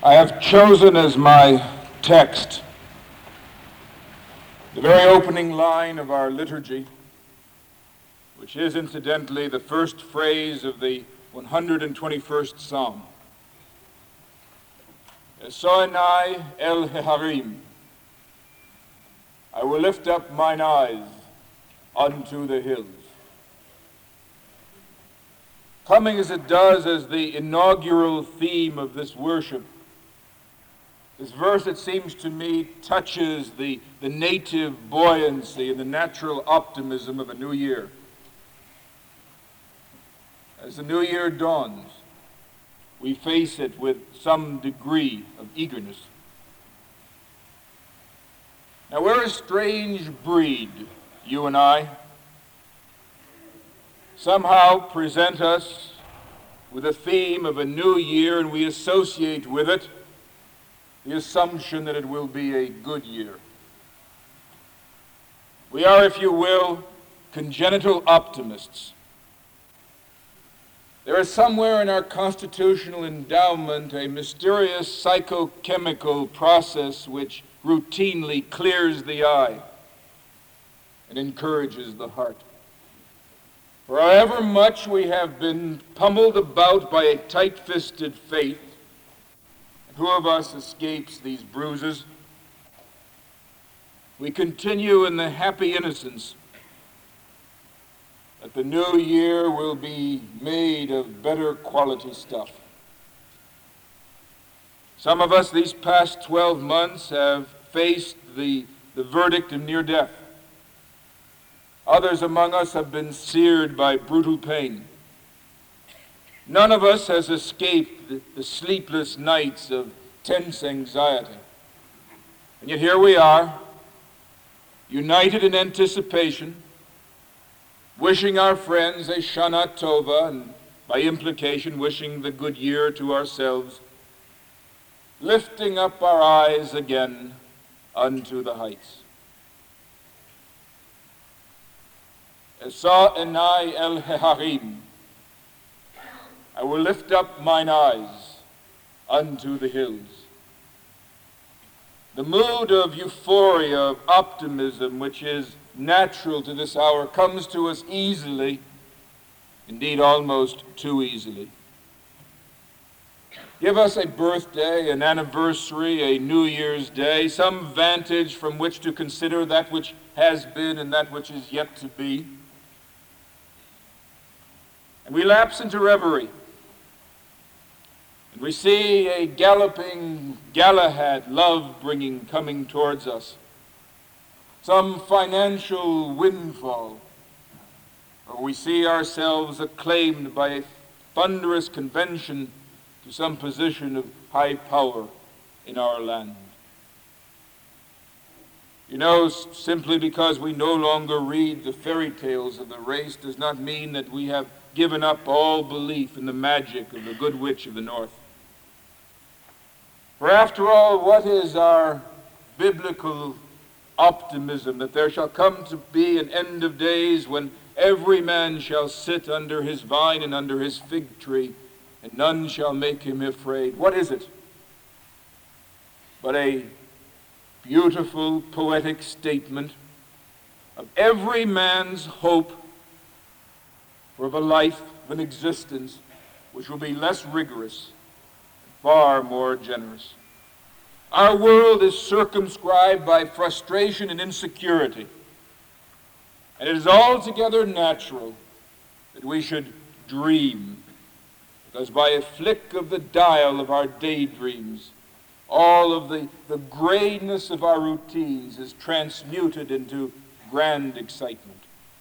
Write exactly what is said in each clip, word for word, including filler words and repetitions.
I have chosen as my text the very opening line of our liturgy, which is incidentally the first phrase of the one hundred twenty-first Psalm. Esoenai el Heharim, I will lift up mine eyes unto the hills. Coming as it does as the inaugural theme of this worship, this verse, it seems to me, touches the, the native buoyancy and the natural optimism of a new year. As the new year dawns, we face it with some degree of eagerness. Now, we're a strange breed, you and I. Somehow present us with a theme of a new year, and we associate with it the assumption that it will be a good year. We are, if you will, congenital optimists. There is somewhere in our constitutional endowment a mysterious psychochemical process which routinely clears the eye and encourages the heart. For however much we have been pummeled about by a tight-fisted faith, who of us escapes these bruises? We continue in the happy innocence that the new year will be made of better quality stuff. Some of us these past twelve months have faced the, the verdict of near death. Others among us have been seared by brutal pain. None of us has escaped the, the sleepless nights of tense anxiety. And yet here we are, united in anticipation, wishing our friends a Shana Tova, and by implication wishing the good year to ourselves, lifting up our eyes again unto the heights. Esa enai el heharim, I will lift up mine eyes unto the hills. The mood of euphoria, of optimism, which is natural to this hour, comes to us easily, indeed almost too easily. Give us a birthday, an anniversary, a New Year's Day, some vantage from which to consider that which has been and that which is yet to be. And we lapse into reverie. And we see a galloping Galahad, love-bringing, coming towards us. Some financial windfall. Or we see ourselves acclaimed by a thunderous convention to some position of high power in our land. You know, simply because we no longer read the fairy tales of the race does not mean that we have given up all belief in the magic of the Good Witch of the North. For after all, what is our biblical optimism? That there shall come to be an end of days when every man shall sit under his vine and under his fig tree, and none shall make him afraid. What is it but a beautiful, poetic statement of every man's hope for a life, of an existence, which will be less rigorous, far more generous. Our world is circumscribed by frustration and insecurity, and it is altogether natural that we should dream, because by a flick of the dial of our daydreams, all of the, the grayness of our routines is transmuted into grand excitement.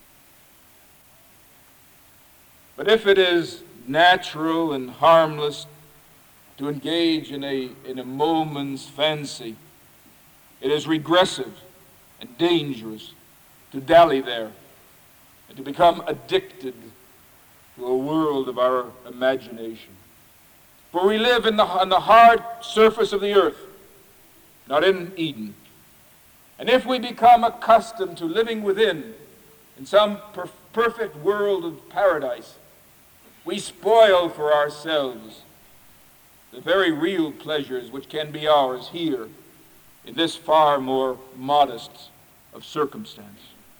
But if it is natural and harmless to engage in a, in a moment's fancy, it is regressive and dangerous to dally there and to become addicted to a world of our imagination. For we live in the, on the hard surface of the earth, not in Eden. And if we become accustomed to living within, in some per- perfect world of paradise, we spoil for ourselves the very real pleasures which can be ours here in this far more modest of circumstance.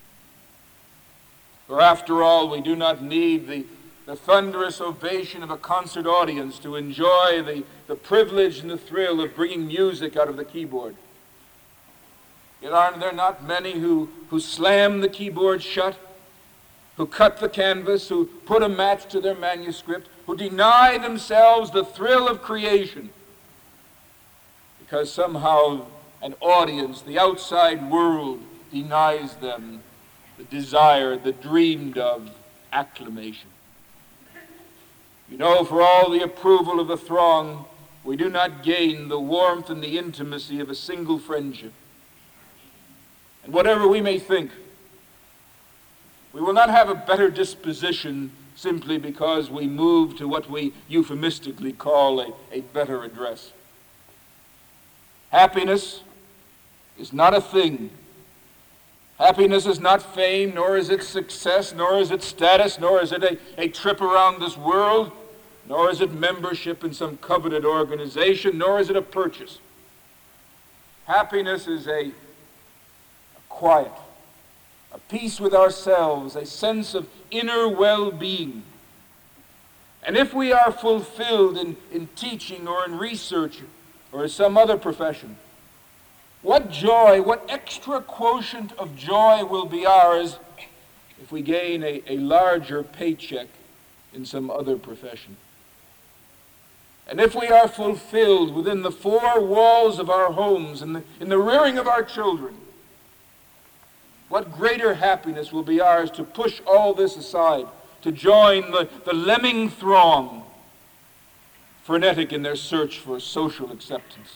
For after all, we do not need the, the thunderous ovation of a concert audience to enjoy the, the privilege and the thrill of bringing music out of the keyboard. Yet aren't there not many who, who slam the keyboard shut, who cut the canvas, who put a match to their manuscript, who deny themselves the thrill of creation because somehow an audience, the outside world, denies them the desire, the dreamed of acclamation. You know, for all the approval of the throng, we do not gain the warmth and the intimacy of a single friendship. And whatever we may think, we will not have a better disposition simply because we move to what we euphemistically call a, a better address. Happiness is not a thing. Happiness is not fame, nor is it success, nor is it status, nor is it a, a trip around this world, nor is it membership in some coveted organization, nor is it a purchase. Happiness is a, a quiet, a peace with ourselves, a sense of inner well-being. And if we are fulfilled in, in teaching or in research or in some other profession, what joy, what extra quotient of joy will be ours if we gain a, a larger paycheck in some other profession? And if we are fulfilled within the four walls of our homes and in, in the rearing of our children, what greater happiness will be ours to push all this aside, to join the, the lemming throng, frenetic in their search for social acceptance.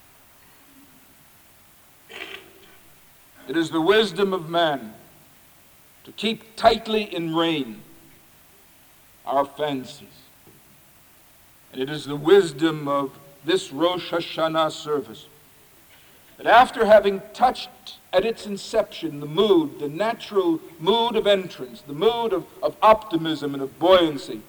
It is the wisdom of man to keep tightly in rein our fancies. And it is the wisdom of this Rosh Hashanah service that after having touched at its inception the mood, the natural mood of entrance, the mood of, of optimism and of buoyancy,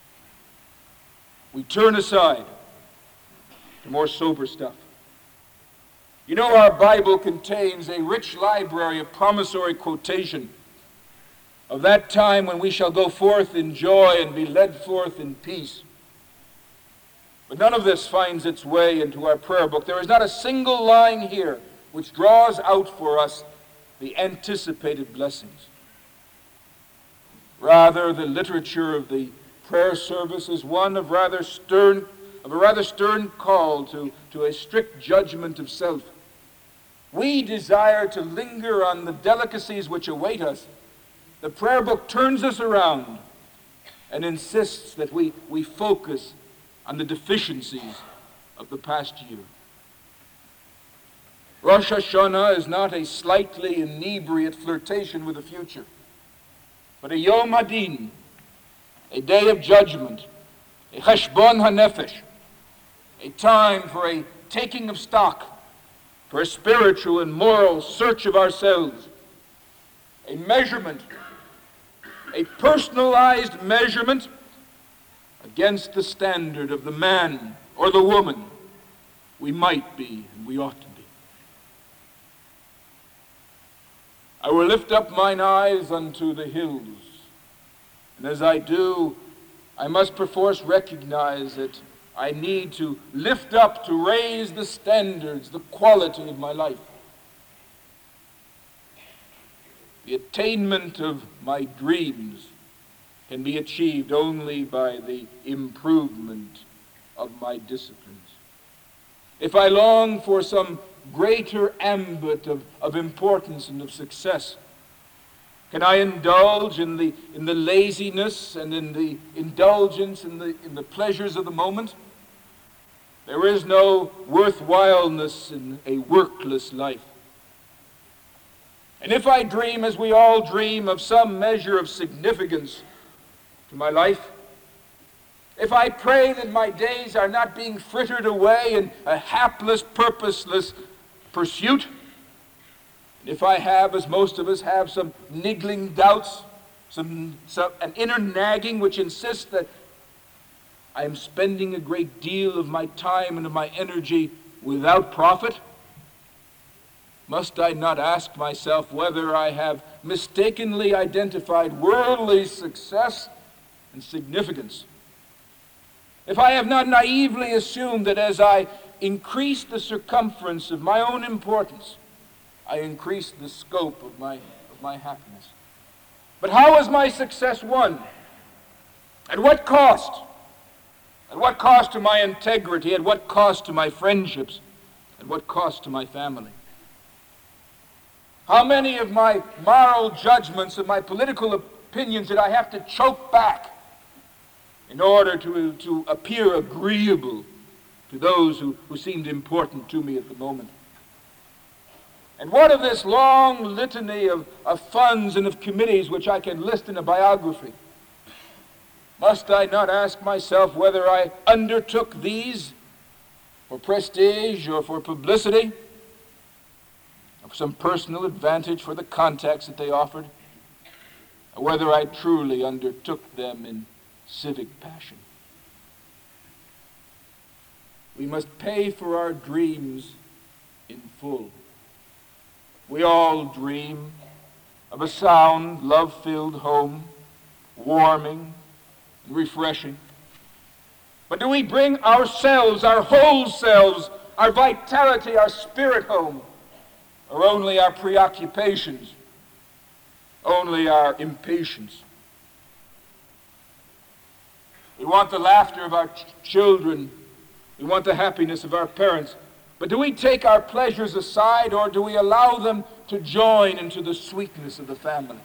we turn aside to more sober stuff. You know, our Bible contains a rich library of promissory quotation of that time when we shall go forth in joy and be led forth in peace. But none of this finds its way into our prayer book. There is not a single line here which draws out for us the anticipated blessings. Rather, the literature of the prayer service is one of rather stern, of a rather stern call to, to a strict judgment of self. We desire to linger on the delicacies which await us. The prayer book turns us around and insists that we, we focus on the deficiencies of the past year. Rosh Hashanah is not a slightly inebriate flirtation with the future, but a Yom Hadin, a day of judgment, a Cheshbon HaNefesh, a time for a taking of stock, for a spiritual and moral search of ourselves, a measurement, a personalized measurement against the standard of the man or the woman we might be and we ought to be. I will lift up mine eyes unto the hills, and as I do, I must perforce recognize that I need to lift up, to raise the standards, the quality of my life. The attainment of my dreams can be achieved only by the improvement of my disciplines. If I long for some greater ambit of, of importance and of success, can I indulge in the in the laziness and in the indulgence in the in the pleasures of the moment? There is no worthwhileness in a workless life. And if I dream, as we all dream, of some measure of significance to my life, if I pray that my days are not being frittered away in a hapless, purposeless pursuit, and if I have, as most of us have, some niggling doubts, some, some an inner nagging which insists that I am spending a great deal of my time and of my energy without profit? Must I not ask myself whether I have mistakenly identified worldly success and significance? If I have not naively assumed that as I increase the circumference of my own importance, I increase the scope of my, of my happiness. But how is my success won? At what cost? At what cost to my integrity? At what cost to my friendships? At what cost to my family? How many of my moral judgments and my political opinions did I have to choke back in order to, to appear agreeable to those who, who seemed important to me at the moment? And what of this long litany of, of funds and of committees which I can list in a biography? Must I not ask myself whether I undertook these for prestige or for publicity, or for some personal advantage for the contacts that they offered, or whether I truly undertook them in civic passion? We must pay for our dreams in full. We all dream of a sound, love-filled home, warming and refreshing. But do we bring ourselves, our whole selves, our vitality, our spirit home, or only our preoccupations, only our impatience? We want the laughter of our ch- children. We want the happiness of our parents. But do we take our pleasures aside, or do we allow them to join into the sweetness of the family?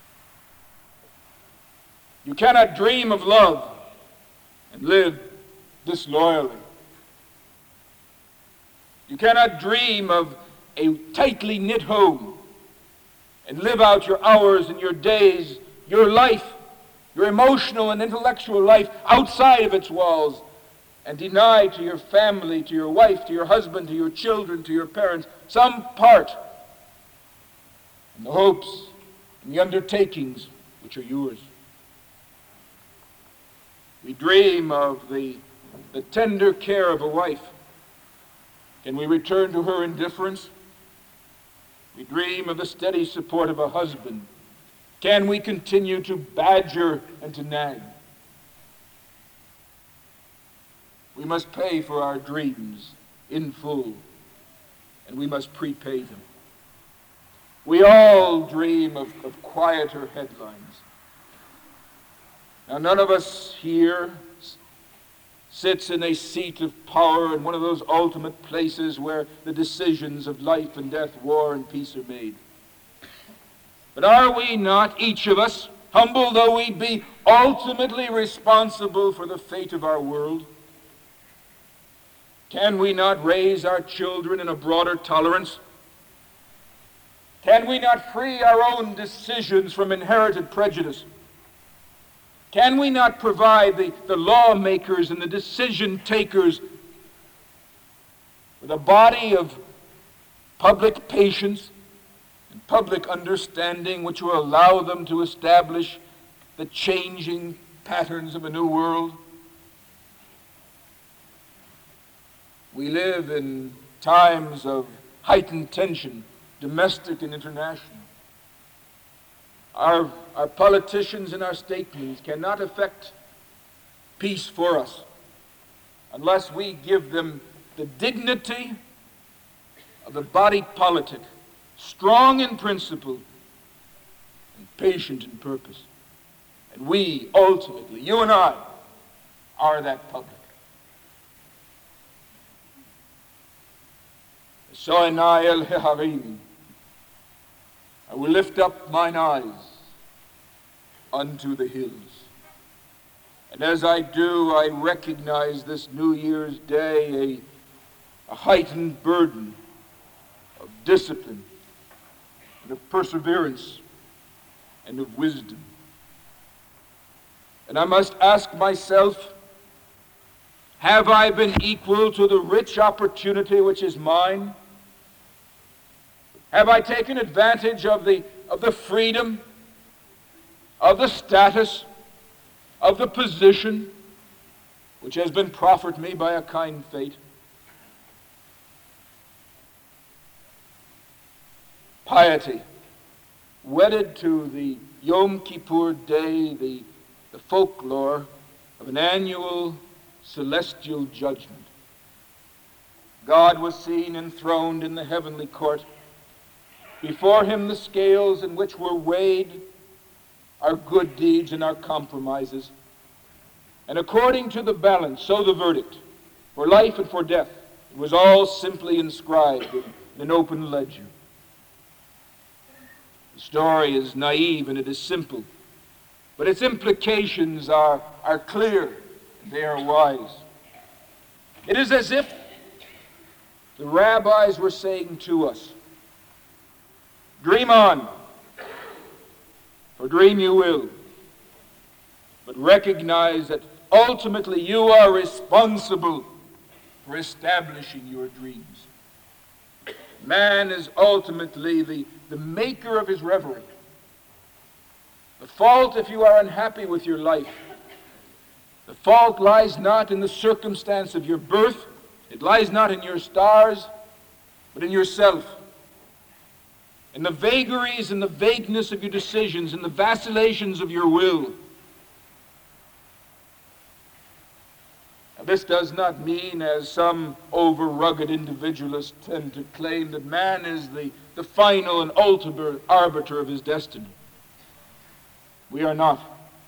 You cannot dream of love and live disloyally. You cannot dream of a tightly knit home and live out your hours and your days, your life, your emotional and intellectual life outside of its walls, and deny to your family, to your wife, to your husband, to your children, to your parents, some part in the hopes and the undertakings which are yours. We dream of the, the tender care of a wife. Can we return to her indifference? We dream of the steady support of a husband. Can we continue to badger and to nag? We must pay for our dreams in full, and we must prepay them. We all dream of, of quieter headlines. Now, none of us here sits in a seat of power in one of those ultimate places where the decisions of life and death, war and peace are made. But are we not, each of us, humble though we be, ultimately responsible for the fate of our world? Can we not raise our children in a broader tolerance? Can we not free our own decisions from inherited prejudice? Can we not provide the, the lawmakers and the decision takers with a body of public patience and public understanding which will allow them to establish the changing patterns of a new world? We live in times of heightened tension, domestic and international. Our, our politicians and our statesmen cannot effect peace for us unless we give them the dignity of the body politic, strong in principle and patient in purpose. And we, ultimately, you and I, are that public. So'enai el heharim, I will lift up mine eyes unto the hills. And as I do, I recognize this New Year's Day a, a heightened burden of discipline and of perseverance and of wisdom. And I must ask myself, have I been equal to the rich opportunity which is mine? Have I taken advantage of the, of the freedom, of the status, of the position, which has been proffered me by a kind fate. Piety, wedded to the Yom Kippur Day, the, the folklore of an annual celestial judgment. God was seen enthroned in the heavenly court. Before him the scales in which were weighed our good deeds and our compromises. And according to the balance, so the verdict, for life and for death, it was all simply inscribed in an open ledger. The story is naive and it is simple, but its implications are, are clear and they are wise. It is as if the rabbis were saying to us, dream on, for dream you will, but recognize that ultimately you are responsible for establishing your dreams. Man is ultimately the, the maker of his reverie. The fault, if you are unhappy with your life, the fault lies not in the circumstance of your birth, it lies not in your stars, but in yourself. In the vagaries and the vagueness of your decisions, in the vacillations of your will. Now, this does not mean, as some over-rugged individualists tend to claim, that man is the, the final and ultimate arbiter of his destiny. We are not.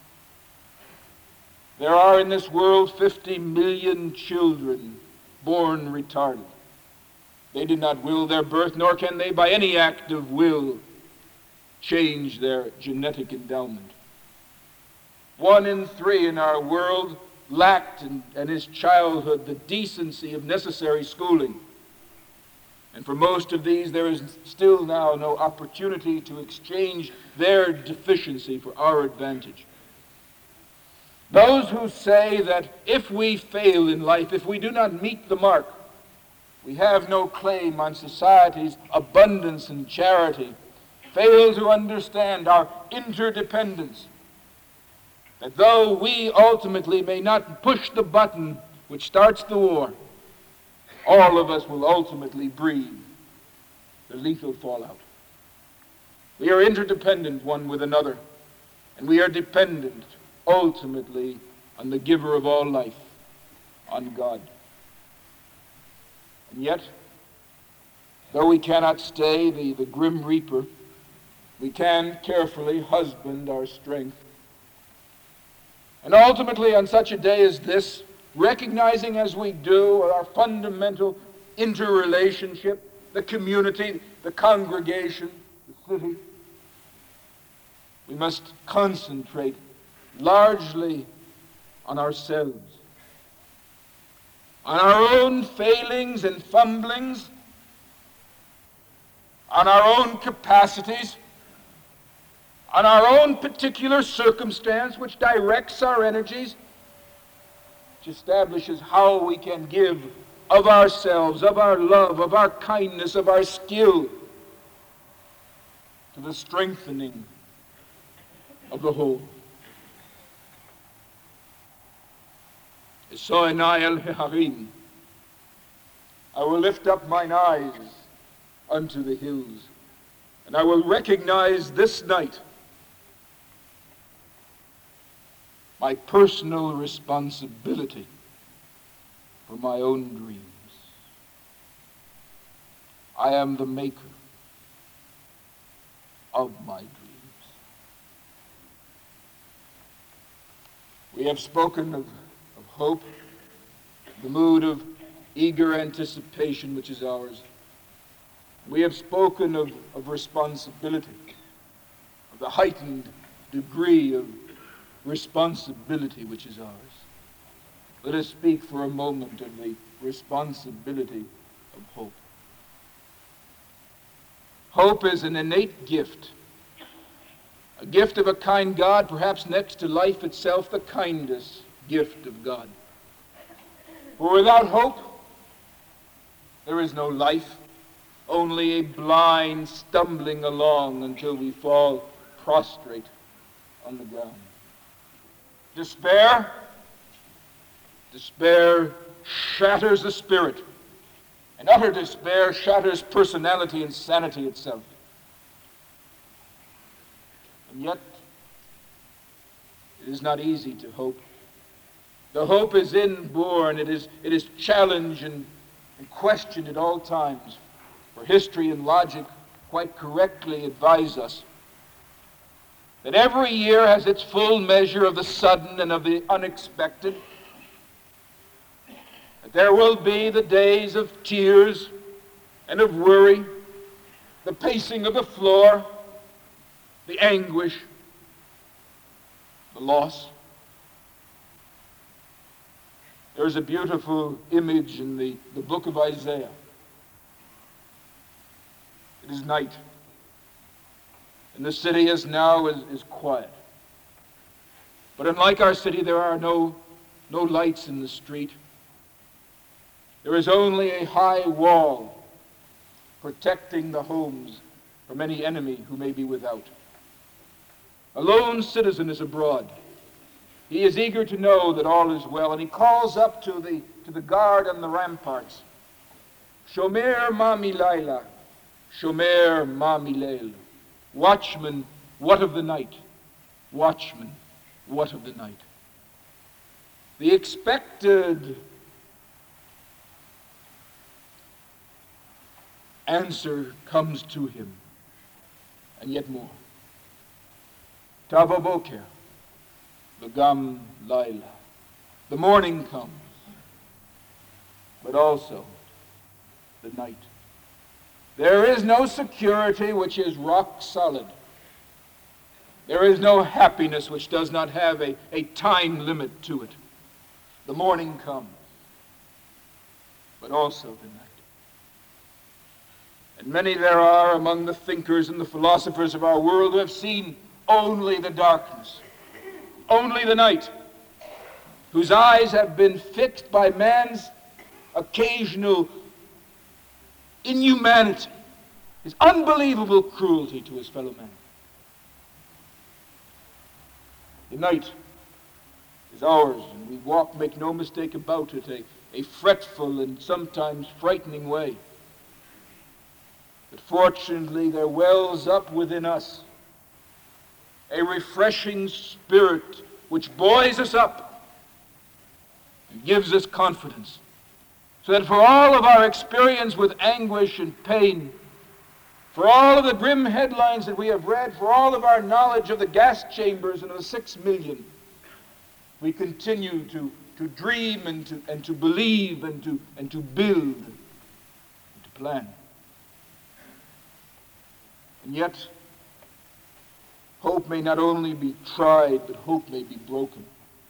There are in this world fifty million children born retarded. They did not will their birth, nor can they by any act of will change their genetic endowment. One in three in our world lacked in, in his childhood the decency of necessary schooling. And for most of these, there is still now no opportunity to exchange their deficiency for our advantage. Those who say that if we fail in life, if we do not meet the mark, we have no claim on society's abundance and charity, fail to understand our interdependence. That though we ultimately may not push the button which starts the war, all of us will ultimately breathe the lethal fallout. We are interdependent one with another, and we are dependent ultimately on the giver of all life, on God. And yet, though we cannot stay the, the grim reaper, we can carefully husband our strength. And ultimately, on such a day as this, recognizing as we do our fundamental interrelationship, the community, the congregation, the city, we must concentrate largely on ourselves, on our own failings and fumblings, on our own capacities, on our own particular circumstance which directs our energies, which establishes how we can give of ourselves, of our love, of our kindness, of our skill to the strengthening of the whole. Esoenai el Heharim, I will lift up mine eyes unto the hills, and I will recognize this night my personal responsibility for my own dreams. I am the maker of my dreams. We have spoken of, of hope, the mood of eager anticipation which is ours. We have spoken of, of responsibility, of the heightened degree of responsibility which is ours. Let us speak for a moment of the responsibility of hope. Hope is an innate gift, a gift of a kind God, perhaps next to life itself, the kindest gift of God. For without hope, there is no life, only a blind stumbling along until we fall prostrate on the ground. Despair, Despair shatters the spirit, and utter despair shatters personality and sanity itself. And yet, it is not easy to hope. The hope is inborn. It is, it is challenged and, and questioned at all times. For history and logic quite correctly advise us that every year has its full measure of the sudden and of the unexpected. That there will be the days of tears and of worry, the pacing of the floor, the anguish, the loss. There's a beautiful image in the, the book of Isaiah. It is night, and the city is now is, is quiet. But unlike our city, there are no, no lights in the street. There is only a high wall protecting the homes from any enemy who may be without. A lone citizen is abroad. He is eager to know that all is well, and he calls up to the, to the guard on the ramparts, Shomer ma milaila, Shomer ma milel. Watchman, what of the night? Watchman, what of the night? The expected answer comes to him, and yet more. Tava boker, v'gam laila. The morning comes, but also the night. There is no security which is rock solid. There is no happiness which does not have a, a time limit to it. The morning comes, but also the night. And many there are among the thinkers and the philosophers of our world who have seen only the darkness, only the night, whose eyes have been fixed by man's occasional inhumanity, his unbelievable cruelty to his fellow man. The night is ours, and we walk, make no mistake about it, a, a fretful and sometimes frightening way. But fortunately, there wells up within us a refreshing spirit which buoys us up and gives us confidence. So that for all of our experience with anguish and pain, for all of the grim headlines that we have read, for all of our knowledge of the gas chambers and of the six million, we continue to, to dream and to, and to believe and to, and to build and to plan. And yet, hope may not only be tried, but hope may be broken.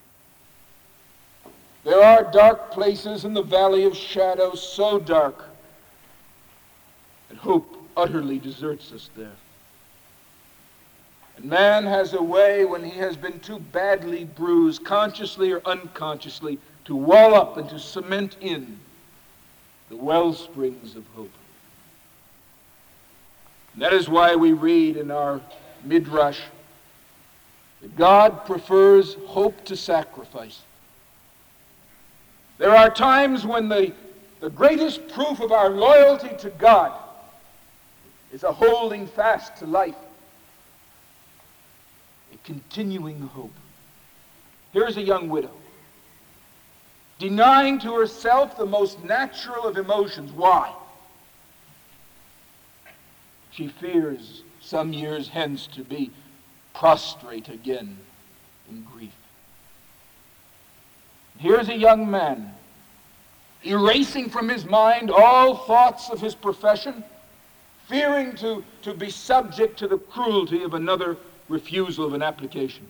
There are dark places in the valley of shadow, so dark that hope utterly deserts us there. And man has a way, when he has been too badly bruised, consciously or unconsciously, to wall up and to cement in the well springs of hope. And that is why we read in our Midrash that God prefers hope to sacrifice. There are times when the, the greatest proof of our loyalty to God is a holding fast to life, a continuing hope. Here's a young widow, denying to herself the most natural of emotions. Why? She fears some years hence to be prostrate again in grief. Here's a young man, erasing from his mind all thoughts of his profession, fearing to, to be subject to the cruelty of another refusal of an application.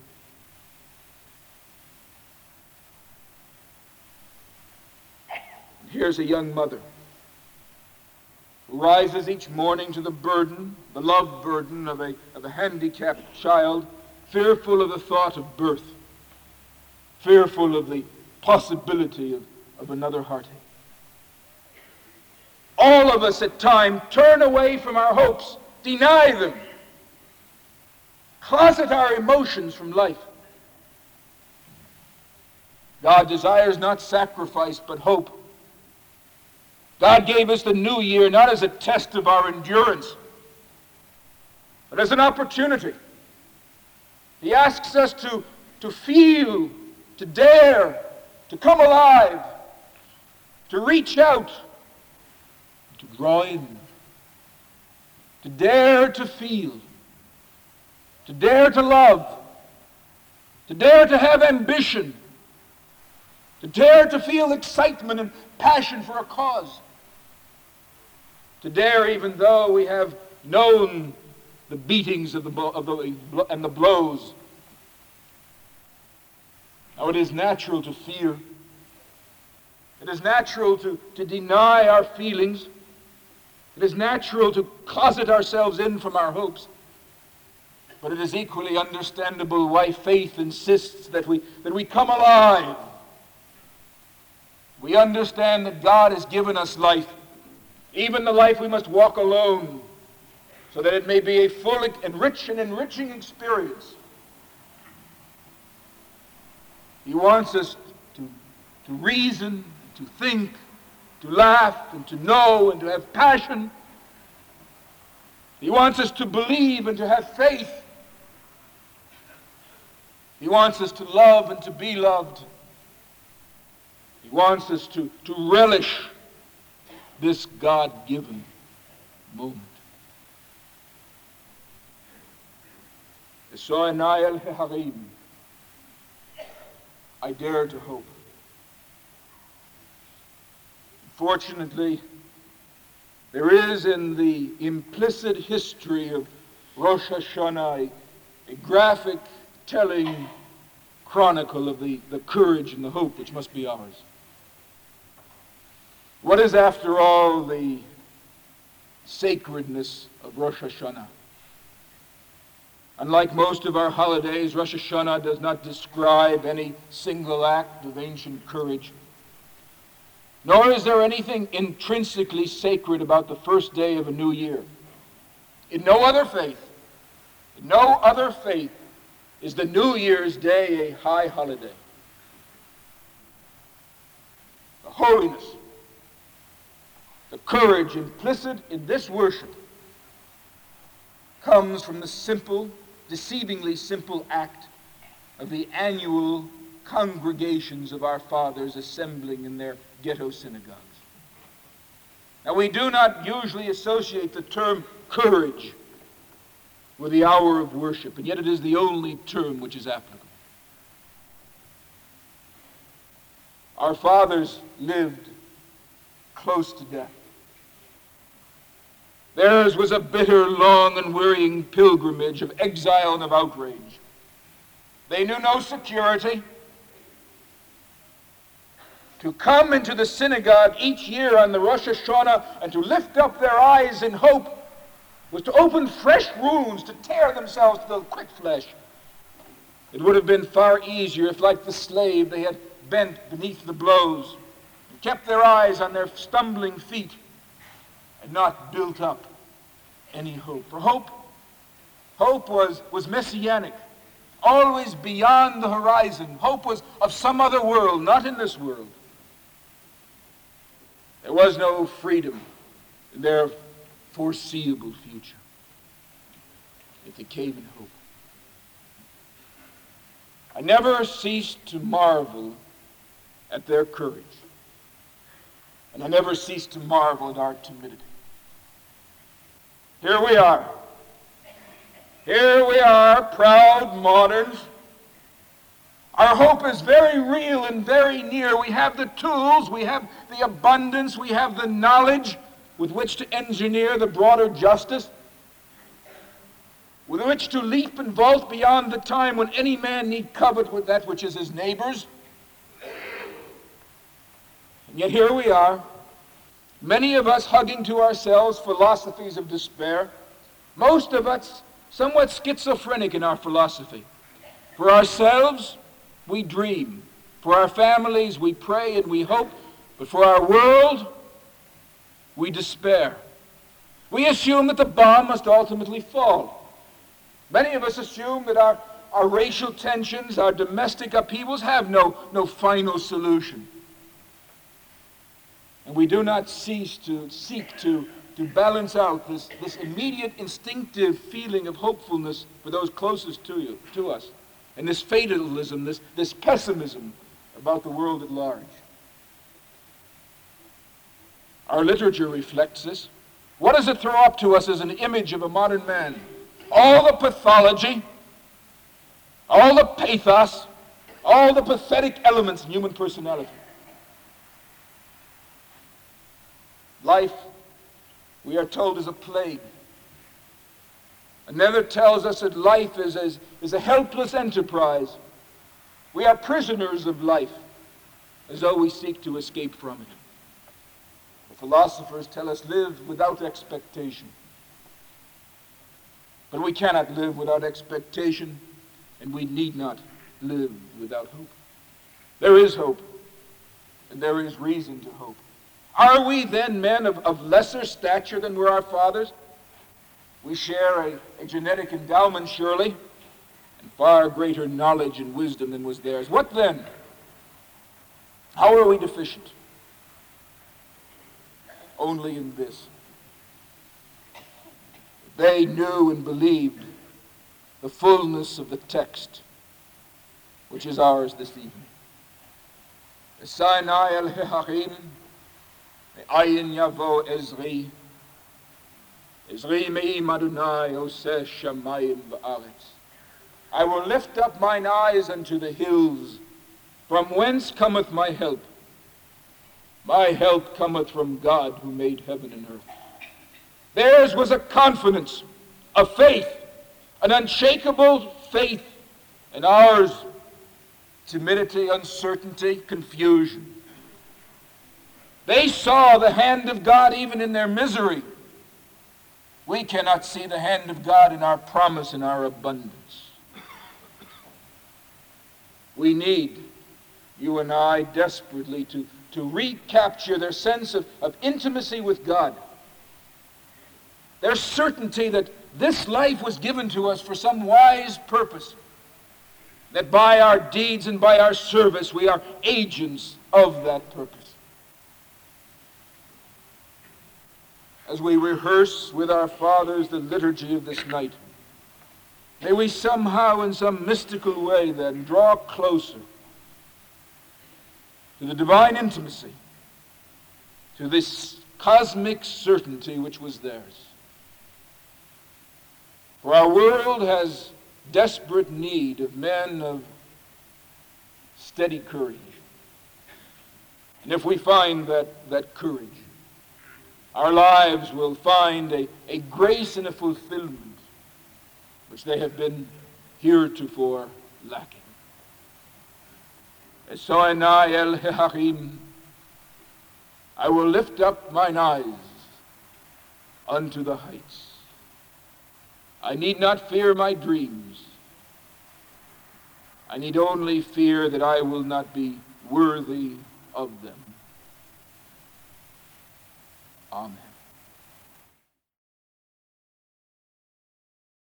Here's a young mother who rises each morning to the burden, the love burden of a, of a handicapped child, fearful of the thought of birth, fearful of the possibility of, of another heartache. All of us at times turn away from our hopes, deny them, closet our emotions from life. God desires not sacrifice, but hope. God gave us the new year not as a test of our endurance, but as an opportunity. He asks us to, to feel, to dare, to come alive, to reach out, to draw in, to dare to feel, to dare to love, to dare to have ambition, to dare to feel excitement and passion for a cause, to dare even though we have known the beatings of the, of the and the blows. Now it is natural to fear. It is natural to, to deny our feelings. It is natural to closet ourselves in from our hopes. But it is equally understandable why faith insists that we, that we come alive. We understand that God has given us life, even the life we must walk alone, so that it may be a full and rich and enriching experience. He wants us to, to reason, to think, to laugh, and to know, and to have passion. He wants us to believe and to have faith. He wants us to love and to be loved. He wants us to, to relish this God-given moment. I dare to hope. Fortunately, there is in the implicit history of Rosh Hashanah a graphic, telling chronicle of the, the courage and the hope which must be ours. What is, after all, the sacredness of Rosh Hashanah? Unlike most of our holidays, Rosh Hashanah does not describe any single act of ancient courage. Nor is there anything intrinsically sacred about the first day of a new year. In no other faith, in no other faith is the New Year's Day a high holiday. The holiness, the courage implicit in this worship comes from the simple, deceivingly simple act of the annual congregations of our fathers assembling in their ghetto synagogues. Now, we do not usually associate the term courage with the hour of worship, and yet it is the only term which is applicable. Our fathers lived close to death. Theirs was a bitter, long, and wearying pilgrimage of exile and of outrage. They knew no security. To come into the synagogue each year on the Rosh Hashanah and to lift up their eyes in hope was to open fresh wounds, to tear themselves to the quick flesh. It would have been far easier if, like the slave, they had bent beneath the blows and kept their eyes on their stumbling feet and not built up any hope. For hope, hope was, was messianic, always beyond the horizon. Hope was of some other world, not in this world. There was no freedom in their foreseeable future. Yet they came in hope. I never ceased to marvel at their courage. And I never ceased to marvel at our timidity. Here we are. Here we are, proud moderns. Our hope is very real and very near. We have the tools, we have the abundance, we have the knowledge with which to engineer the broader justice, with which to leap and vault beyond the time when any man need covet with that which is his neighbor's. And yet here we are, many of us hugging to ourselves philosophies of despair, most of us somewhat schizophrenic in our philosophy. For ourselves, we dream. For our families, we pray and we hope. But for our world, we despair. We assume that the bomb must ultimately fall. Many of us assume that our, our racial tensions, our domestic upheavals have no, no final solution. And we do not cease to seek to, to balance out this, this immediate instinctive feeling of hopefulness for those closest to you, to us, and this fatalism, this, this pessimism about the world at large. Our literature reflects this. What does it throw up to us as an image of a modern man? All the pathology, all the pathos, all the pathetic elements in human personality. Life, we are told, is a plague. Another tells us that life is, is, is a helpless enterprise. We are prisoners of life, as though we seek to escape from it. The philosophers tell us live without expectation. But we cannot live without expectation, and we need not live without hope. There is hope, and there is reason to hope. Are we then men of, of lesser stature than were our fathers? We share a, a genetic endowment, surely, and far greater knowledge and wisdom than was theirs. What then? How are we deficient? Only in this. They knew and believed the fullness of the text, which is ours this evening. Sinai el Heharim, Ayin Yavo Ezri, Ezri me'im Adonai oseh shamayim va'aretz. I will lift up mine eyes unto the hills, from whence cometh my help. My help cometh from God who made heaven and earth. Theirs was a confidence, a faith, an unshakable faith, and ours, timidity, uncertainty, confusion. They saw the hand of God even in their misery. We cannot see the hand of God in our promise and our abundance. We need, you and I, desperately to, to recapture their sense of, of intimacy with God. Their certainty that this life was given to us for some wise purpose, that by our deeds and by our service we are agents of that purpose. As we rehearse with our fathers the liturgy of this night, may we somehow in some mystical way then draw closer to the divine intimacy, to this cosmic certainty which was theirs. For our world has desperate need of men of steady courage. And if we find that, that courage, our lives will find a, a grace and a fulfillment which they have been heretofore lacking. Esoenai el Heharim, I will lift up mine eyes unto the heights. I need not fear my dreams. I need only fear that I will not be worthy of them. Amen.